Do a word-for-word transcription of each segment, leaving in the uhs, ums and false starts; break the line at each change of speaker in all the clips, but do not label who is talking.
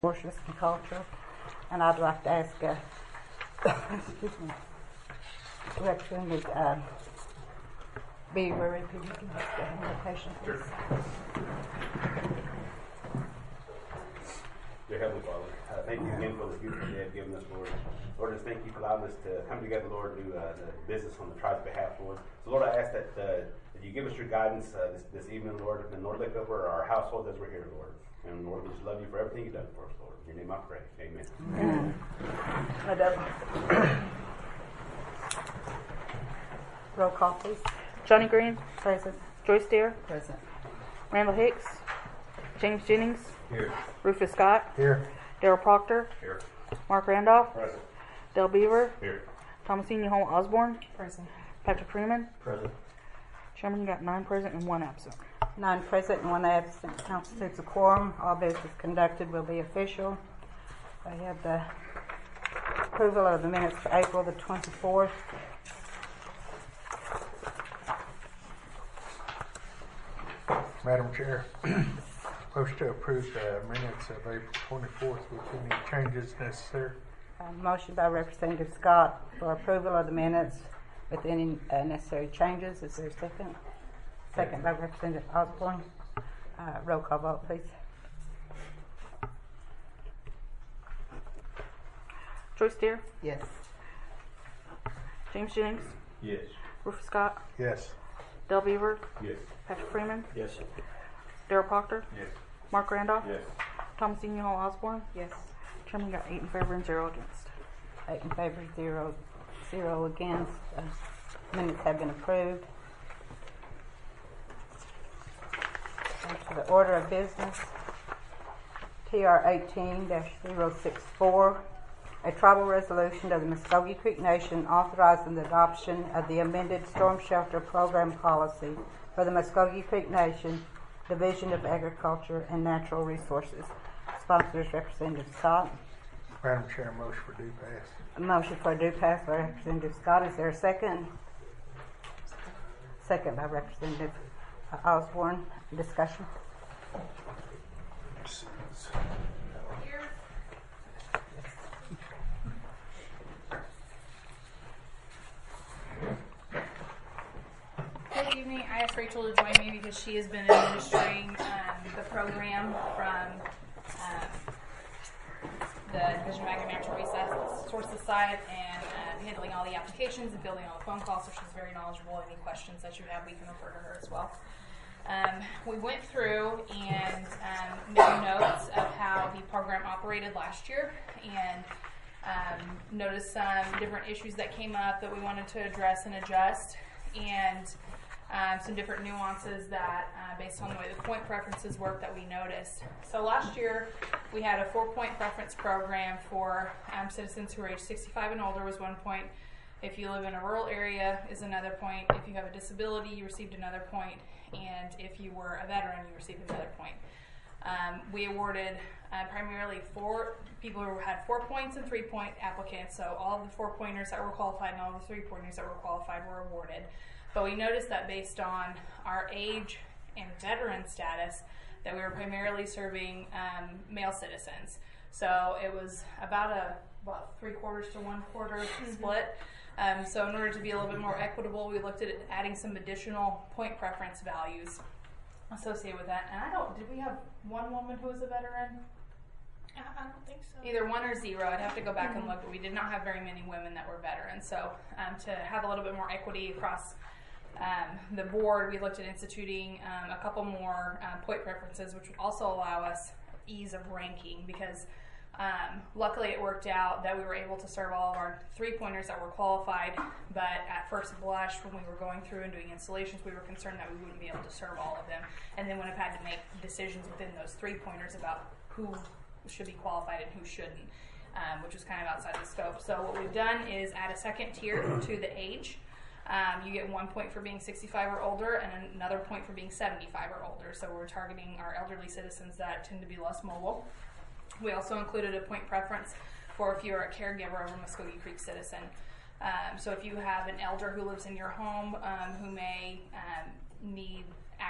Horses and culture, and I'd like to ask, uh, excuse me, Representative uh, Beaver if you can make the invitation, please.
Dear Heavenly Father, uh, thank you again for this beautiful day you've given us, Lord. Lord, just thank you for allowing us to come together, Lord, to do uh, the business on the tribe's behalf, Lord. So, Lord, I ask that, uh, that you give us your guidance uh, this, this evening, Lord, and Lord, look over our household as we're here, Lord. And Lord, we just love you for everything you've done for us, Lord. In your name I pray. Amen.
Amen. Amen. Roll call, please.
Johnny Green.
Present.
Joyce Deere.
Present.
Randall Hicks. James Jennings.
Here.
Rufus Scott.
Here.
Daryl Proctor.
Here.
Mark Randolph.
Present.
Dale Beaver.
Here.
Thomasine Hall Osborne.
Present.
Patrick Freeman.
Present.
Chairman, you got nine present and one absent.
Nine present and one absent constitutes a quorum. All business conducted will be official. I have the approval of the minutes for April the twenty-fourth.
Madam Chair, supposed to approve the minutes of April twenty-fourth with any changes necessary.
Uh, motion by Representative Scott for approval of the minutes with any uh, necessary changes. Is there a second? Second by Representative Osborne. Uh, roll call vote, please.
Joyce Deere.
Yes.
James Jennings.
Yes.
Rufus Scott.
Yes.
Dale Beaver.
Yes.
Patrick Freeman.
Yes.
Daryl Proctor.
Yes.
Mark Randolph.
Yes.
Thomasine Hall Osborne.
Yes.
Chairman, you got eight in favor and zero against.
Eight in favor, zero, zero against. Uh, minutes have been approved. And for the order of business, T R eighteen dash zero six four, a tribal resolution of the Muskogee Creek Nation authorizing the adoption of the amended storm shelter program policy for the Muskogee Creek Nation, Division of Agriculture and Natural Resources. Sponsors Representative Scott.
Madam Chair, motion for due pass.
A motion for due pass by Representative Scott. Is there a second? Second by Representative Osborne. Discussion.
Good evening. I asked Rachel to join me because she has been administering um, the program from um, the Division of Ag and Natural Resources side and uh, handling all the applications and fielding all the phone calls, so she's very knowledgeable. Any questions that you have, we can refer to her as well. Um, we went through and um, made notes of how the program operated last year and um, noticed some different issues that came up that we wanted to address and adjust, and um, some different nuances that, uh, based on the way the point preferences work, that we noticed. So last year, we had a four-point preference program for um, citizens who are age sixty-five and older was one point. If you live in a rural area is another point. If you have a disability, you received another point. And if you were a veteran, you received another point. Um, we awarded uh, primarily four people who had four points and three point applicants. So all of the four pointers that were qualified and all the three pointers that were qualified were awarded. But we noticed that based on our age and veteran status, that we were primarily serving um, male citizens. So it was about a about three quarters to one quarter mm-hmm. split. Um, so in order to be a little bit more equitable, we looked at adding some additional point preference values associated with that. And I don't, did we have one woman who was a veteran?
I don't think so.
Either one or zero. I'd have to go back mm-hmm. and look, but we did not have very many women that were veterans. So um, to have a little bit more equity across um, the board, we looked at instituting um, a couple more um, point preferences, which would also allow us ease of ranking, because Um, luckily it worked out that we were able to serve all of our three-pointers that were qualified, but at first blush, when we were going through and doing installations, we were concerned that we wouldn't be able to serve all of them, and then would have had to make decisions within those three-pointers about who should be qualified and who shouldn't, um, which was kind of outside the scope. So what we've done is add a second tier to the age. Um, you get one point for being sixty-five or older and another point for being seventy-five or older. So we're targeting our elderly citizens that tend to be less mobile. We also included a point preference for if you're a caregiver of a Muskogee Creek citizen. Um, so if you have an elder who lives in your home um, who may um, need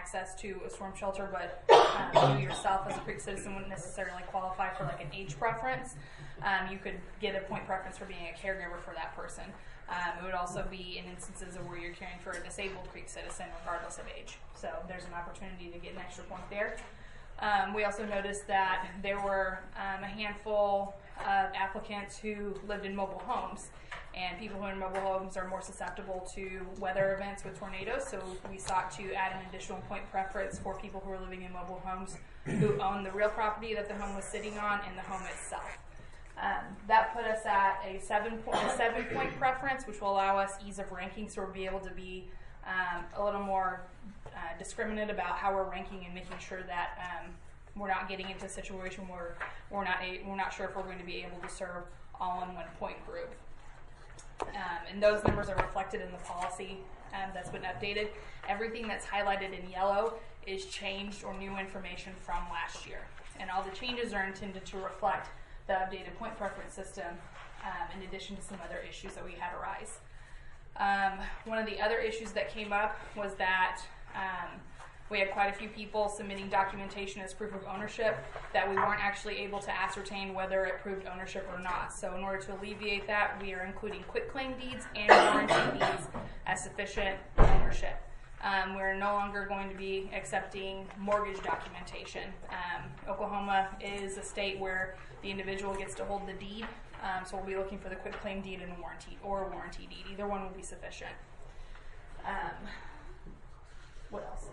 access to a storm shelter, but um, you yourself as a Creek citizen wouldn't necessarily qualify for like an age preference. Um, you could get a point preference for being a caregiver for that person. Um, it would also be in instances of where you're caring for a disabled Creek citizen regardless of age. So there's an opportunity to get an extra point there. Um, we also noticed that there were um, a handful of applicants who lived in mobile homes, and people who are in mobile homes are more susceptible to weather events with tornadoes, so we sought to add an additional point preference for people who are living in mobile homes who own the real property that the home was sitting on and the home itself. Um, that put us at a seven point, a seven point preference, which will allow us ease of ranking, so we'll be able to be um, a little more uh, discriminate about how we're ranking and making sure that um, we're not getting into a situation where we're not a, we're not sure if we're going to be able to serve all in one point group. Um, and those numbers are reflected in the policy um, that's been updated. Everything that's highlighted in yellow is changed or new information from last year, and all the changes are intended to reflect the updated point preference system, um, in addition to some other issues that we had arise. Um, one of the other issues that came up was that um, we had quite a few people submitting documentation as proof of ownership that we weren't actually able to ascertain whether it proved ownership or not. So in order to alleviate that, we are including quitclaim deeds and warranty deeds as sufficient ownership. Um, we're no longer going to be accepting mortgage documentation. Um, Oklahoma is a state where the individual gets to hold the deed, um, so we'll be looking for the quitclaim deed and a warranty, or a warranty deed. Either one will be sufficient. Um, what else?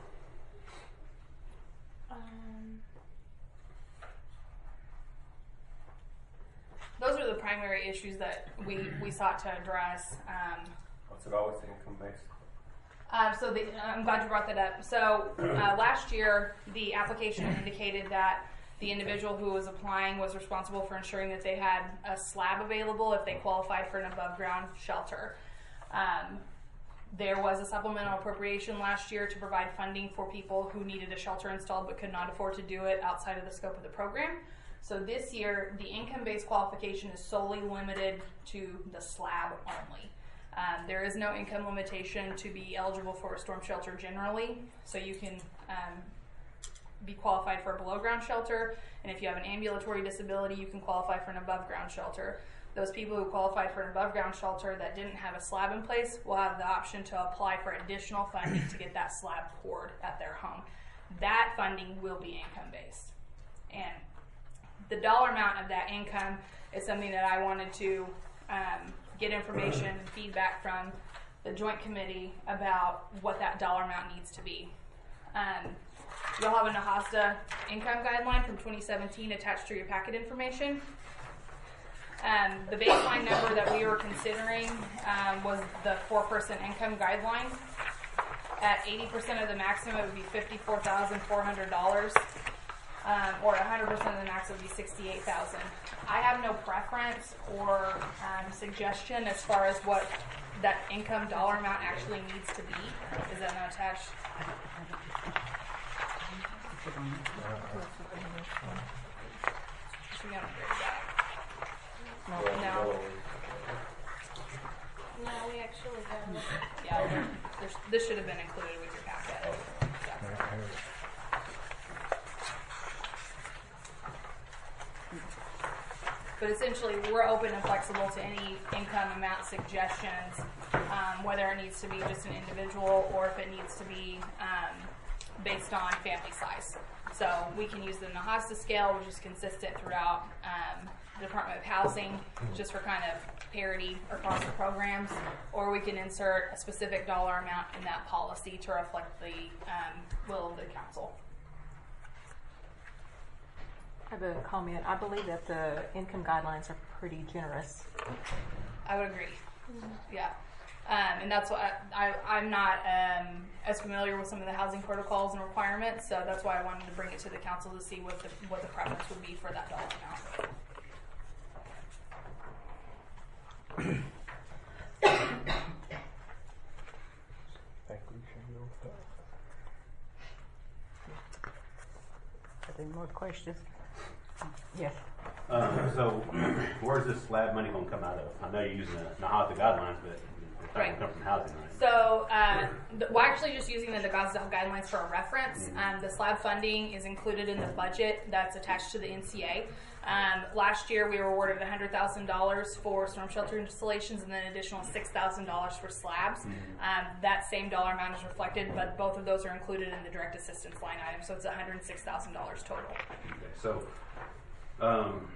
Um, those are the primary issues that we, we sought to address. Um,
What's it always income based?
Uh, so the, I'm glad you brought that up. So uh, last year, the application indicated that the individual who was applying was responsible for ensuring that they had a slab available if they qualified for an above-ground shelter. Um, there was a supplemental appropriation last year to provide funding for people who needed a shelter installed but could not afford to do it outside of the scope of the program. So this year, the income-based qualification is solely limited to the slab only. Um, there is no income limitation to be eligible for a storm shelter generally, so you can um, be qualified for a below ground shelter, and if you have an ambulatory disability, you can qualify for an above ground shelter. Those people who qualified for an above ground shelter that didn't have a slab in place will have the option to apply for additional funding to get that slab poured at their home. That funding will be income based, and the dollar amount of that income is something that I wanted to um, get information and feedback from the joint committee about what that dollar amount needs to be. Um, you'll have a NAHASDA income guideline from twenty seventeen attached to your packet information. Um, the baseline number that we were considering um, was the four-person income guideline. At eighty percent of the maximum, it would be fifty-four thousand four hundred dollars. Um, or one hundred percent of the max would be sixty-eight thousand dollars. I have no preference or um, suggestion as far as what that income dollar amount actually needs to be. Is that not attached? We haven't figured that. No. No.
No, we actually have.
Yeah, there's, this should have been included with your packet. But essentially, we're open and flexible to any income amount suggestions, um, whether it needs to be just an individual or if it needs to be um, based on family size. So we can use the NAHASDA scale, which is consistent throughout um, the Department of Housing, just for kind of parity across the programs, or we can insert a specific dollar amount in that policy to reflect the um, will of the council.
I have a comment. I believe that the income guidelines are pretty generous.
I would agree. Yeah. Um, and that's why I, I, I'm not um, as familiar with some of the housing protocols and requirements, so that's why I wanted to bring it to the council to see what the, what the preference would be for that dollar amount.
I think we should go with that.
Are there more questions? Yes.
Um, so, where's this slab money gonna come out of? I know you're using the Nahaza guidelines, but it's not gonna
Right.
come from housing, right?
So uh, th- we're actually just using the Nagaza guidelines for a reference. Um, the slab funding is included in the budget that's attached to the N C A. Um, last year, we were awarded one hundred thousand dollars for storm shelter installations and then an additional six thousand dollars for slabs. Um, that same dollar amount is reflected, but both of those are included in the direct assistance line item, so it's one hundred six thousand dollars total.
Okay, so, um,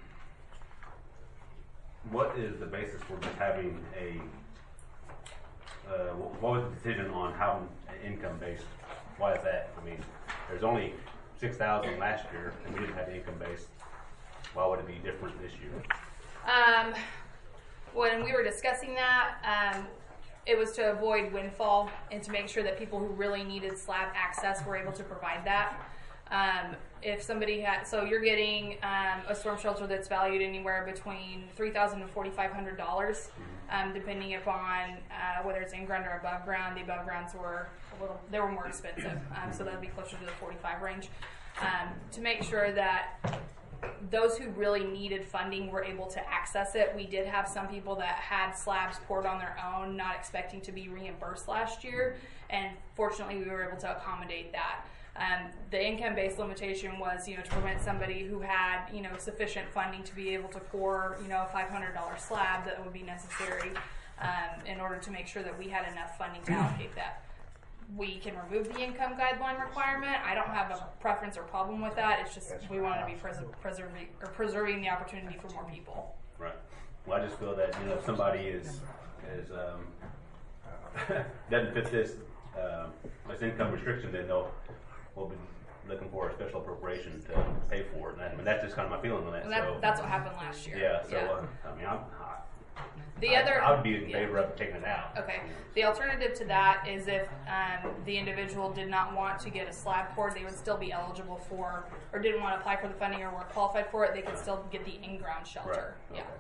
what is the basis for just having a, uh, wh- what was the decision on how income based? Why is that? I mean, there's only six thousand last year and we didn't have income based. Why would it be different this year?
Um, when we were discussing that, um, it was to avoid windfall and to make sure that people who really needed slab access were able to provide that. Um, if somebody had, so you're getting um, a storm shelter that's valued anywhere between three thousand dollars and forty-five hundred dollars, um, depending upon uh, whether it's in ground or above ground. The above grounds were a little, they were more expensive, um, so that would be closer to the forty-five range. Um, to make sure that those who really needed funding were able to access it. We did have some people that had slabs poured on their own, not expecting to be reimbursed last year, and fortunately we were able to accommodate that. Um, the income-based limitation was, you know, to prevent somebody who had, you know, sufficient funding to be able to pour, you know, a five hundred dollars slab that would be necessary um, in order to make sure that we had enough funding to allocate that. We can remove the income guideline requirement. I don't have a preference or problem with that. It's just we wanted to be pres- preserving or preserving the opportunity for more people.
Right. Well, I just feel that, you know, if somebody is is um, doesn't fit this uh, this income restriction, then they'll we'll be looking for a special appropriation to pay for it. And I mean, that's just kind of my feeling on that.
And that,
so
that's what happened last year.
yeah. So uh, I mean, I'm, I,
The
I,
other,
I would be in
yeah.
favor of taking it out.
Okay. The alternative to that is if um, the individual did not want to get a slab poured, they would still be eligible for, or didn't want to apply for the funding or were qualified for it, they could still get the in-ground shelter.
Right.
Yeah.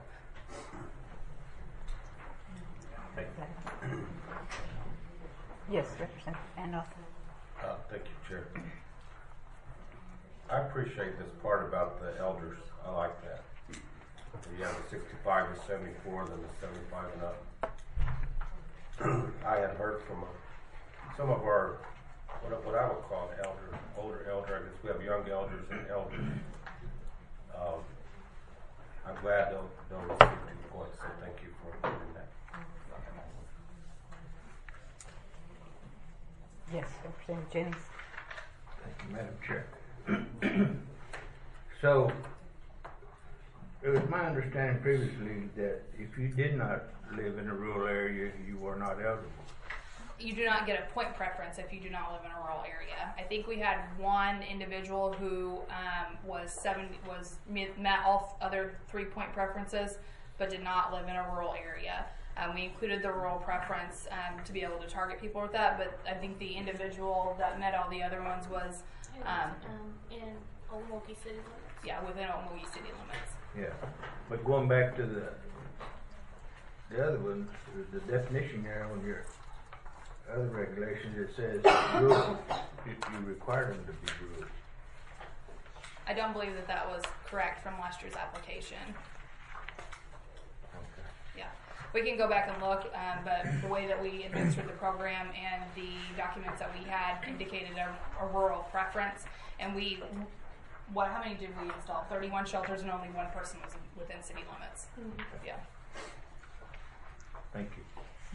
Okay. Thank you.
Yes, Representative Randolph.
Uh, thank you, Chair. I appreciate this part about the elders. I like that. You have the sixty-five to seventy-four, then the seventy-five and up. I had heard from uh, some of our, what, what I would call elder, older elder, I guess we have young elders and elders. Um, I'm glad they'll, they'll receive two points, so thank you for doing that.
Yes, Representative Jennings.
Thank you, Madam Chair. So, it was my understanding previously that if you did not live in a rural area, you were not eligible.
You do not get a point preference if you do not live in a rural area. I think we had one individual who um, was seventy was met all other three point preferences, but did not live in a rural area. Um, we included the rural preference um, to be able to target people with that, but I think the individual that met all the other ones was,
It was,
um,
um, in Old Milwaukee City limits.
yeah, within Milwaukee city limits.
Yeah, but going back to the the other one, the definition there on your other regulations, it says rural. You, you require them to be rural.
I don't believe that that was correct from last year's application.
Okay.
Yeah, we can go back and look, um, but the way that we administered the program and the documents that we had indicated a, a rural preference, and we, what? How many did we install? thirty-one shelters, and only one person was within city limits.
Mm-hmm.
Yeah.
Thank you.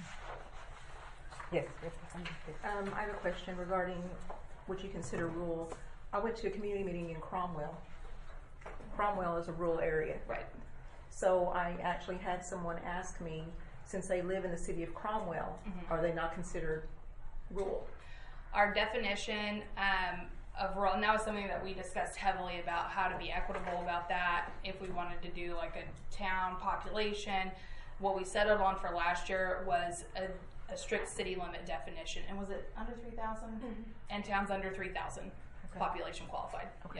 Yes, Representative.
Um, I have a question regarding what you consider rural. I went to a community meeting in Cromwell. Cromwell is a rural area.
Right.
So I actually had someone ask me, since they live in the city of Cromwell,
Mhm.
are they not considered rural?
Our definition um, of rural, and that was something that we discussed heavily about how to be equitable about that. If we wanted to do like a town population, what we settled on for last year was a, a strict city limit definition. And was it under three thousand?
Mm-hmm.
And towns under three thousand
Okay.
population qualified.
Okay.
Yeah.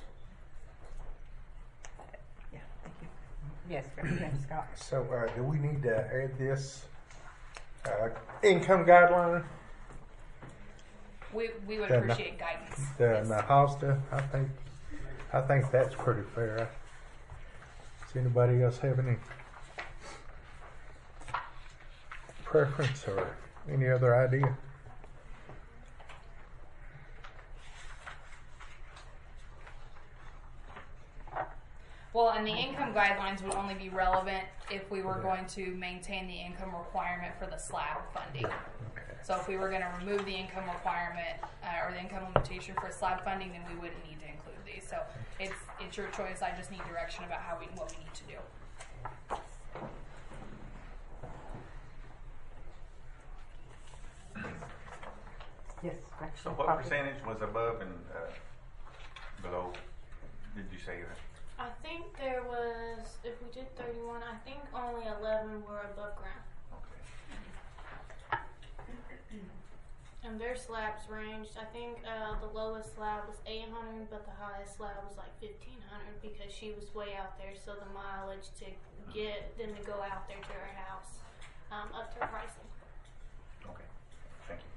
Yeah, thank you.
Yes, Representative Scott.
So, uh, do we need to add this uh, income guideline?
We, we would
The-
appreciate guidance.
The
Yes.
Nahalsta, I think, I think that's pretty fair.
Does anybody else have any preference or any other idea?
Well, and the income guidelines would only be relevant if we were going to maintain the income requirement for the slab funding.
Okay.
So if we were going to remove the income requirement uh, or the income limitation for slab funding, then we wouldn't need to include these. So it's it's your choice. I just need direction about how we what we need to do.
Yes.
So what percentage was above and uh, below? Did you say that?
I think there was, if we did thirty-one, I think only eleven were above ground. And their slabs ranged. I think uh, the lowest slab was eight hundred, but the highest slab was like fifteen hundred because she was way out there. So the mileage to get them to go out there to her house um, up to her pricing.
Okay, thank you.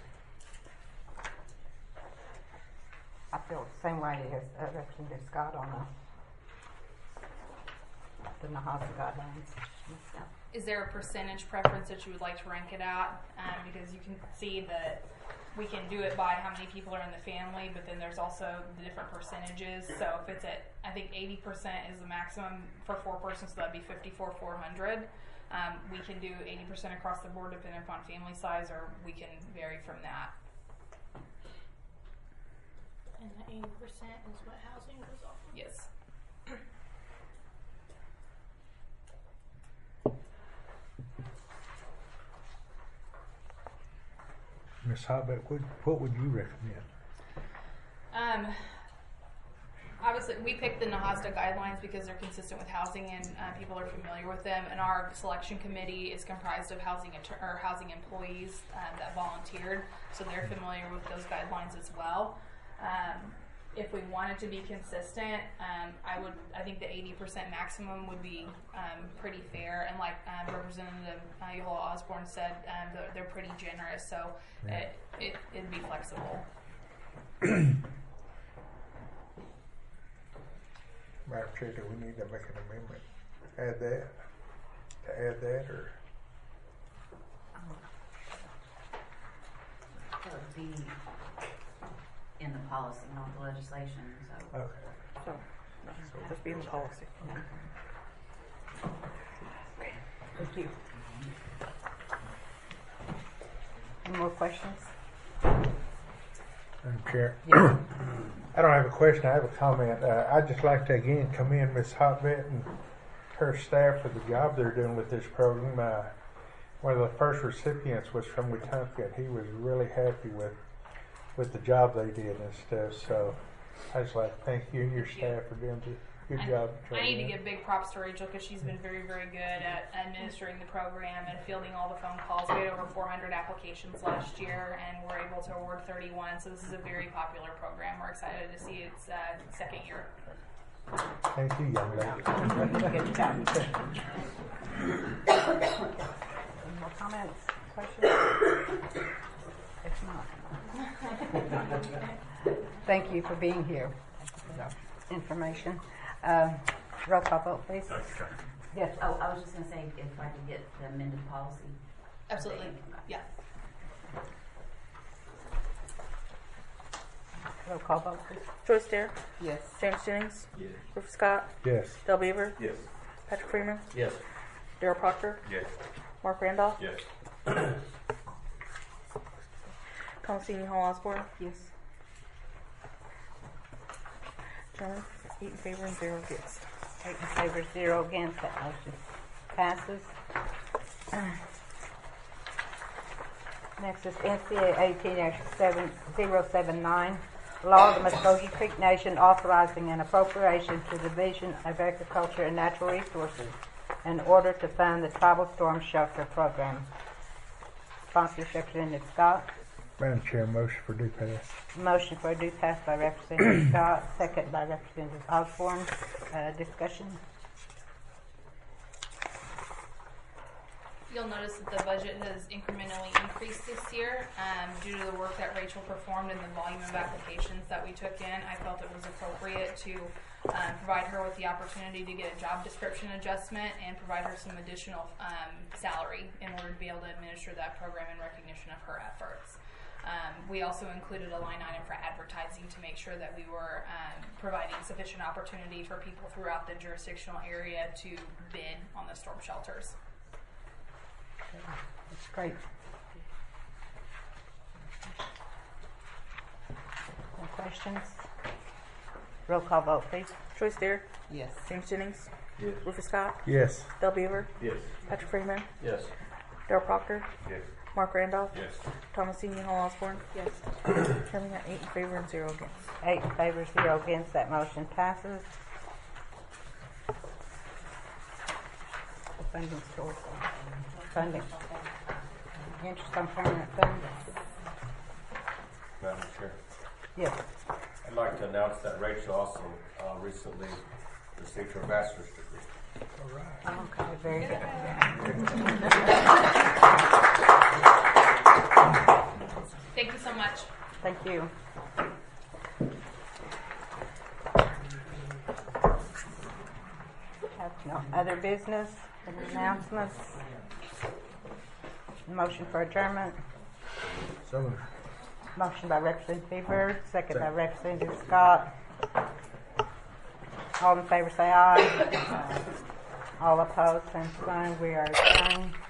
I feel the same way as uh, Representative Scott on the the Nahaza guidelines.
Is there a percentage preference that you would like to rank it at? Um, because you can see that we can do it by how many people are in the family, but then there's also the different percentages. So if it's at, I think eighty percent is the maximum for four persons, so that'd be fifty-four four hundred. Um, we can do eighty percent across the board depending upon family size, or we can vary from that.
And the eighty percent is what housing goes off of.
Yes.
Miz Hobbit, what, what would you recommend?
Um, obviously, we picked the Nahasta guidelines because they're consistent with housing and uh, people are familiar with them. And our selection committee is comprised of housing inter- or housing employees um, that volunteered, so they're familiar with those guidelines as well. Um, if we wanted to be consistent, um, I would. I think the eighty percent maximum would be um, pretty fair. And like um, Representative uh, Yola Osborne said, um, they're, they're pretty generous, so
Yeah.
it, it it'd be flexible.
Madam Chair, do we need to make an amendment? Add that? To add that, or?
That would be in the policy, not the legislation, so.
Okay.
So, just be in the policy.
Thank you. Any more questions?
Madam Chair?
Yes.
I don't have a question, I have a comment. Uh, I'd just like to again commend Miz Hotvet and her staff for the job they're doing with this program. Uh, one of the first recipients was from Wetumpka. He was really happy with with the job they did and stuff. So I just like to thank you and your staff for doing a good
I,
job.
I need to give big props to Rachel because she's been very, very good at administering the program and fielding all the phone calls. We had over four hundred applications last year, and we're able to award thirty-one. So this is a very popular program. We're excited to see its uh, second year.
Thank you, young lady.
Good job. Any more comments, questions? If not, thank you for being here. Information. Um, roll call vote, please. Yes.
Oh, I was just gonna say, if I could get the amended policy.
Absolutely. Yeah.
Roll call vote, please.
Joyce Dare,
Yes.
James Jennings,
Yes.
Rufus Scott,
Yes.
Del Beaver,
Yes.
Patrick Freeman,
Yes.
Daryl Proctor,
Yes.
Mark Randolph,
Yes.
Thomasine Hall Osborne.
Yes.
Chairman, eight in favor and zero against.
Eight in favor, zero against. That motion passes. Next is N C A eighteen seven zero seven nine, Law of the Muskogee Creek Nation authorizing an appropriation to the Division of Agriculture and Natural Resources in order to fund the Tribal Storm Shelter Program. Sponsor Representative Scott.
Madam Chair, motion for due pass.
Motion for due pass by Representative Scott, second by Representative Osborne. Uh, discussion?
you'll notice that the budget has incrementally increased this year um, due to the work that Rachel performed and the volume of applications that we took in. I felt it was appropriate to um, provide her with the opportunity to get a job description adjustment and provide her some additional um, salary in order to be able to administer that program in recognition of her efforts. Um, we also included a line item for advertising to make sure that we were um, providing sufficient opportunity for people throughout the jurisdictional area to bid on the storm shelters.
That's great. Any questions? Roll call vote, please.
Joyce Dare,
Yes.
James Jennings,
Yes.
Rufus Scott,
Yes.
Del Beaver,
Yes.
Patrick Freeman,
Yes.
Darrell Proctor,
Yes.
Mark Randolph,
Yes.
Thomasine Hall Osborne.
Yes.
Having got eight in favor and zero against.
Eight in favor, zero against. That motion passes. Funding source. Funding. Interest on permanent funds.
Madam Chair.
Yes.
I'd like to announce that Rachel also uh, recently received her bachelor's degree.
Okay, very good.
Thank you so much.
Thank you. Have no other business, any announcements? Motion for adjournment.
So moved.
Motion by Representative Bieber, second by Representative Scott. All in favor say aye. All opposed, same sign. We are adjourned.